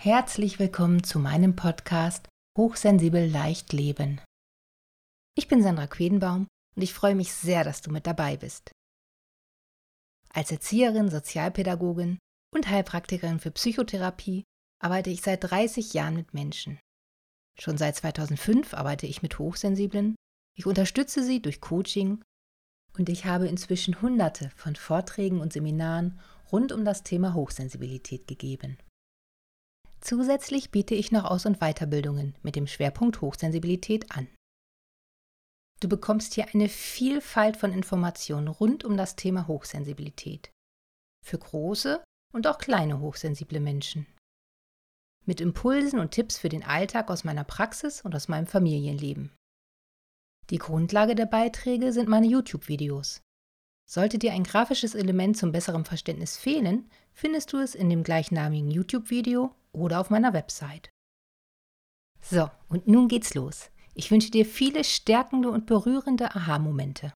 Herzlich willkommen zu meinem Podcast Hochsensibel leicht leben. Ich bin Sandra Quedenbaum und ich freue mich sehr, dass du mit dabei bist. Als Erzieherin, Sozialpädagogin und Heilpraktikerin für Psychotherapie arbeite ich seit 30 Jahren mit Menschen. Schon seit 2005 arbeite ich mit Hochsensiblen, ich unterstütze sie durch Coaching und ich habe inzwischen Hunderte von Vorträgen und Seminaren rund um das Thema Hochsensibilität gegeben. Zusätzlich biete ich noch Aus- und Weiterbildungen mit dem Schwerpunkt Hochsensibilität an. Du bekommst hier eine Vielfalt von Informationen rund um das Thema Hochsensibilität. Für große und auch kleine hochsensible Menschen. Mit Impulsen und Tipps für den Alltag aus meiner Praxis und aus meinem Familienleben. Die Grundlage der Beiträge sind meine YouTube-Videos. Sollte dir ein grafisches Element zum besseren Verständnis fehlen, findest du es in dem gleichnamigen YouTube-Video oder auf meiner Website. So, und nun geht's los. Ich wünsche dir viele stärkende und berührende Aha-Momente.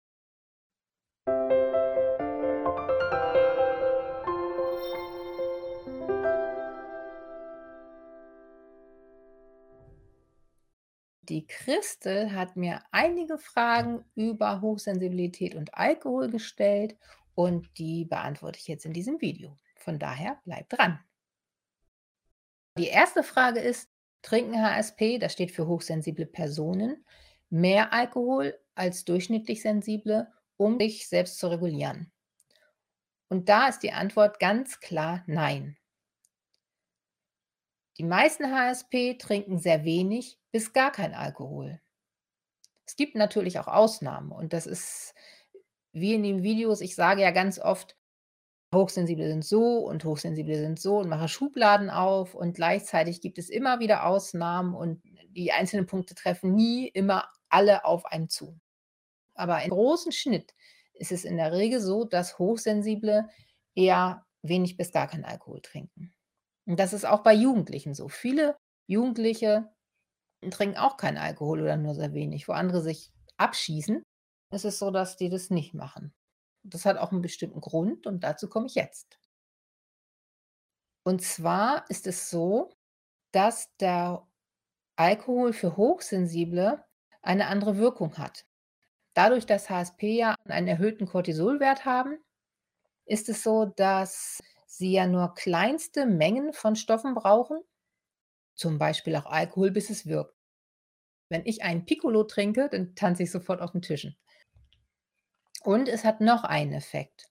Die Christel hat mir einige Fragen über Hochsensibilität und Alkohol gestellt und die beantworte ich jetzt in diesem Video. Von daher bleib dran. Die erste Frage ist, trinken HSP, das steht für hochsensible Personen, mehr Alkohol als durchschnittlich sensible, um sich selbst zu regulieren? Und da ist die Antwort ganz klar nein. Die meisten HSP trinken sehr wenig bis gar kein Alkohol. Es gibt natürlich auch Ausnahmen und das ist wie in den Videos, ich sage ja ganz oft, Hochsensible sind so und Hochsensible sind so und mache Schubladen auf und gleichzeitig gibt es immer wieder Ausnahmen und die einzelnen Punkte treffen nie immer alle auf einen zu. Aber im großen Schnitt ist es in der Regel so, dass Hochsensible eher wenig bis gar keinen Alkohol trinken. Und das ist auch bei Jugendlichen so. Viele Jugendliche trinken auch keinen Alkohol oder nur sehr wenig. Wo andere sich abschießen, ist es so, dass die das nicht machen. Das hat auch einen bestimmten Grund und dazu komme ich jetzt. Und zwar ist es so, dass der Alkohol für Hochsensible eine andere Wirkung hat. Dadurch, dass HSP ja einen erhöhten Cortisolwert haben, ist es so, dass sie ja nur kleinste Mengen von Stoffen brauchen, zum Beispiel auch Alkohol, bis es wirkt. Wenn ich einen Piccolo trinke, dann tanze ich sofort auf den Tischen. Und es hat noch einen Effekt.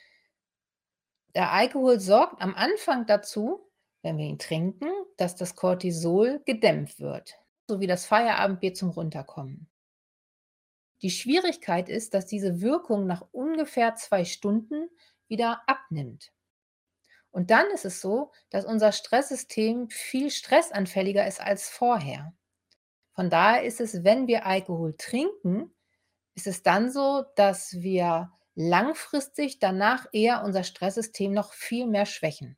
Der Alkohol sorgt am Anfang dazu, wenn wir ihn trinken, dass das Cortisol gedämpft wird, so wie das Feierabendbier zum Runterkommen. Die Schwierigkeit ist, dass diese Wirkung nach ungefähr 2 Stunden wieder abnimmt. Und dann ist es so, dass unser Stresssystem viel stressanfälliger ist als vorher. Von daher ist es, wenn wir Alkohol trinken, ist es dann so, dass wir langfristig danach eher unser Stresssystem noch viel mehr schwächen.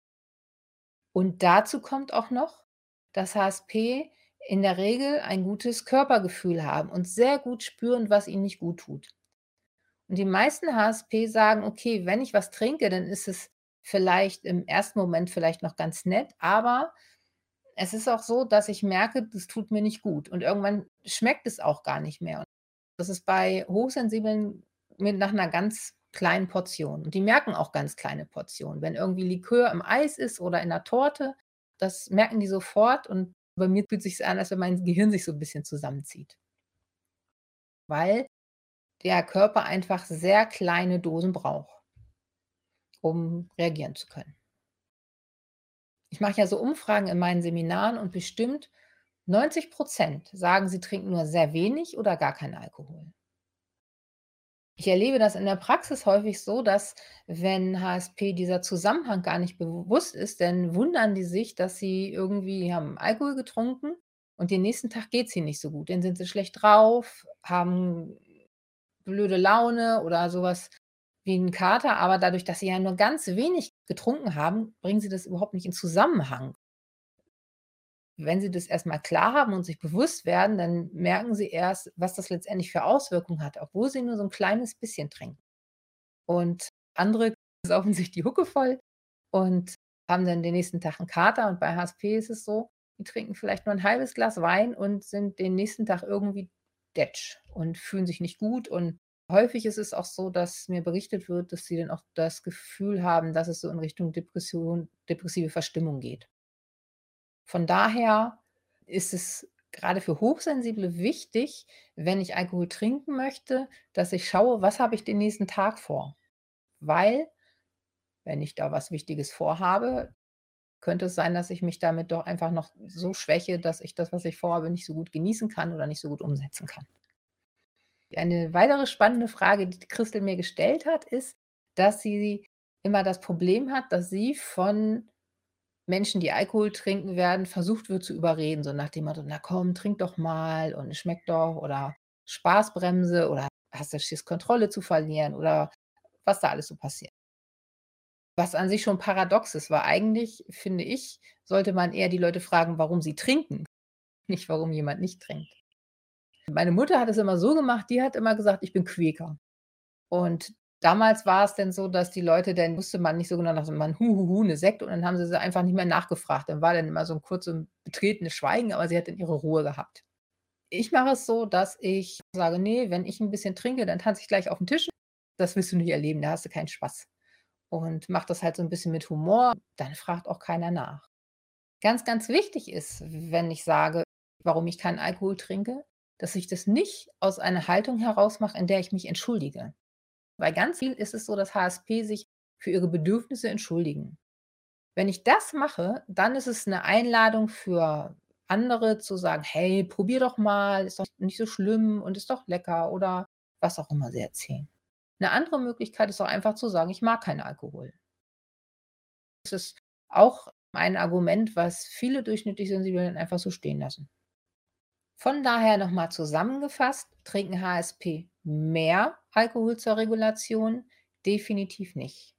Und dazu kommt auch noch, dass HSP in der Regel ein gutes Körpergefühl haben und sehr gut spüren, was ihnen nicht gut tut. Und die meisten HSP sagen: „Okay, wenn ich was trinke, dann ist es vielleicht im ersten Moment vielleicht noch ganz nett, aber es ist auch so, dass ich merke, das tut mir nicht gut und irgendwann schmeckt es auch gar nicht mehr.“ Und das ist bei Hochsensiblen mit nach 'ner ganz kleinen Portion. Und die merken auch ganz kleine Portionen. Wenn irgendwie Likör im Eis ist oder in 'ner Torte, das merken die sofort und bei mir fühlt sich's an, als wenn mein Gehirn sich so 'n bisschen zusammenzieht, weil der Körper einfach sehr kleine Dosen braucht, um reagieren zu können. Ich mache ja so Umfragen in meinen Seminaren und bestimmt 90% sagen, sie trinken nur sehr wenig oder gar keinen Alkohol. Ich erlebe das in der Praxis häufig so, dass, wenn HSP dieser Zusammenhang gar nicht bewusst ist, dann wundern die sich, dass sie irgendwie haben Alkohol getrunken und den nächsten Tag geht's ihnen nicht so gut. Dann sind sie schlecht drauf, haben blöde Laune oder so was wie 'n Kater, aber dadurch, dass sie ja nur ganz wenig getrunken haben, bringen sie das überhaupt nicht in Zusammenhang. Wenn sie das erst mal klar haben und sich bewusst werden, dann merken sie erst, was das letztendlich für Auswirkungen hat, obwohl sie nur so 'n kleines bisschen trinken. Und andere saufen sich die Hucke voll und haben dann den nächsten Tag 'n Kater und bei HSP ist es so, die trinken vielleicht nur 'n halbes Glas Wein und sind den nächsten Tag irgendwie detsch und fühlen sich nicht gut. Und häufig ist es auch so, dass mir berichtet wird, dass sie dann auch das Gefühl haben, dass es so in Richtung Depression depressive Verstimmung geht. Von daher ist es grade für Hochsensible wichtig, wenn ich Alkohol trinken möchte, dass ich schaue, was habe ich den nächsten Tag vor? Weil, wenn ich da was Wichtiges vorhabe, könnte es sein, dass ich mich damit doch einfach noch so schwäche, dass ich das, was ich vorhabe, nicht so gut genießen kann oder nicht so gut umsetzen kann. Eine weitere spannende Frage, die Christel mir gestellt hat, ist, dass sie immer das Problem hat, dass sie von Menschen, die Alkohol trinken werden, versucht wird zu überreden, so nach dem Motto: „Na komm, trink doch mal und es schmeckt doch“ oder Spaßbremse oder hast du Schiss, Kontrolle zu verlieren oder was da alles so passiert. Was an sich schon paradox ist, weil eigentlich, finde ich, sollte man eher die Leute fragen, warum sie trinken, nicht warum jemand nicht trinkt. Meine Mutter hat es immer so gemacht, die hat immer gesagt: „Ich bin Quäker.“ Und damals war es dann so, dass die Leute dann wusste man nicht so genau, dachte man: „Hu, hu, hu, 'ne Sekte“ und dann haben sie einfach nicht mehr nachgefragt. Dann war dann immer so 'n kurzes betretenes Schweigen, aber sie hat dann ihre Ruhe gehabt. Ich mache es so, dass ich sage: „Ne, wenn ich 'n bisschen trinke, dann tanze ich gleich auf'n Tisch. Das willst du nicht erleben, da hast du keinen Spaß.“ Und mache das halt so 'n bisschen mit Humor, dann fragt auch keiner nach. Ganz, ganz wichtig ist, wenn ich sage, warum ich keinen Alkohol trinke, dass ich das nicht aus einer Haltung heraus mache, in der ich mich entschuldige. Weil ganz viel ist es so, dass HSP sich für ihre Bedürfnisse entschuldigen. Wenn ich das mache, dann ist es 'ne Einladung für andere zu sagen: „Hey, probier doch mal, ist doch nicht so schlimm und ist doch lecker“ oder was auch immer sie erzählen. 'Ne andere Möglichkeit ist auch einfach zu sagen: „Ich mag keinen Alkohol.“ Das ist auch ein Argument, was viele durchschnittlich Sensible dann einfach so stehen lassen. Von daher noch mal zusammengefasst, trinken HSP mehr Alkohol zur Regulation? Definitiv nicht.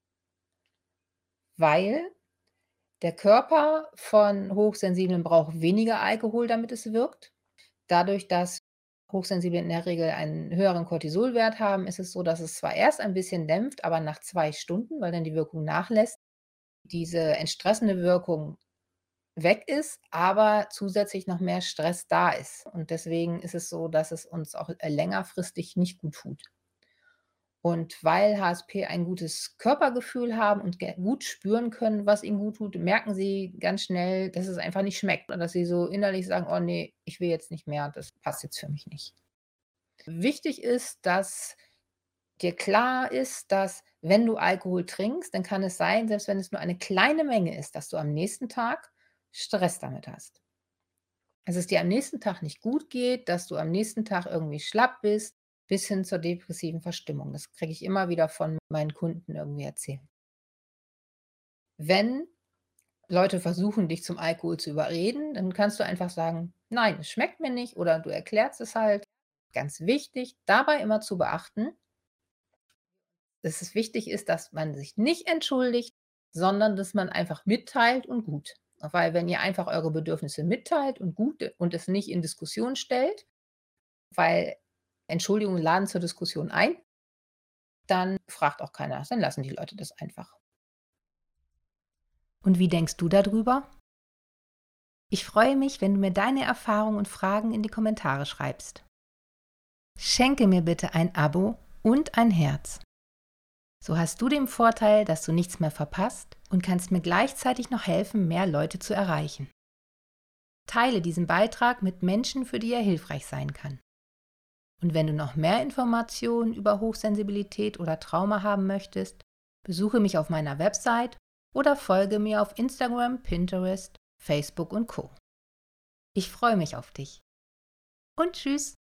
Weil der Körper von Hochsensiblen braucht weniger Alkohol, damit es wirkt. Dadurch, dass Hochsensible in der Regel einen höheren Cortisolwert haben, ist es so, dass es zwar erst ein bisschen dämpft, aber nach 2 Stunden, weil dann die Wirkung nachlässt, diese entstressende Wirkung weg ist, aber zusätzlich noch mehr Stress da ist. Und deswegen ist es so, dass es uns auch, längerfristig nicht gut tut. Und weil HSP ein gutes Körpergefühl haben und ge gut spüren können, was ihnen gut tut, merken sie ganz schnell, dass es einfach nicht schmeckt und dass sie so innerlich sagen: „Oh ne, ich will jetzt nicht mehr, das passt jetzt für mich nicht.“ Wichtig ist, dass dir klar ist, dass wenn du Alkohol trinkst, dann kann es sein, selbst wenn es nur eine kleine Menge ist, dass du am nächsten Tag Stress damit hast. Dass es dir am nächsten Tag nicht gut geht, dass du am nächsten Tag irgendwie schlapp bist, bis hin zur depressiven Verstimmung. Das kriege ich immer wieder von meinen Kunden irgendwie erzählt. Wenn Leute versuchen, dich zum Alkohol zu überreden, dann kannst du einfach sagen: „Nein, es schmeckt mir nicht“ oder du erklärst es halt. Ganz wichtig, dabei immer zu beachten, dass es wichtig ist, dass man sich nicht entschuldigt, sondern dass man einfach mitteilt und gut. Weil wenn ihr einfach eure Bedürfnisse mitteilt und gut und es nicht in Diskussion stellt, weil Entschuldigungen laden zur Diskussion ein, dann fragt auch keiner. Dann lassen die Leute das einfach. Und wie denkst du darüber? Ich freue mich, wenn du mir deine Erfahrungen und Fragen in die Kommentare schreibst. Schenke mir bitte ein Abo und ein Herz. So hast du den Vorteil, dass du nichts mehr verpasst und kannst mir gleichzeitig noch helfen, mehr Leute zu erreichen. Teile diesen Beitrag mit Menschen, für die er hilfreich sein kann. Und wenn du noch mehr Informationen über Hochsensibilität oder Trauma haben möchtest, besuche mich auf meiner Website oder folge mir auf Instagram, Pinterest, Facebook und Co. Ich freue mich auf dich. Und tschüss!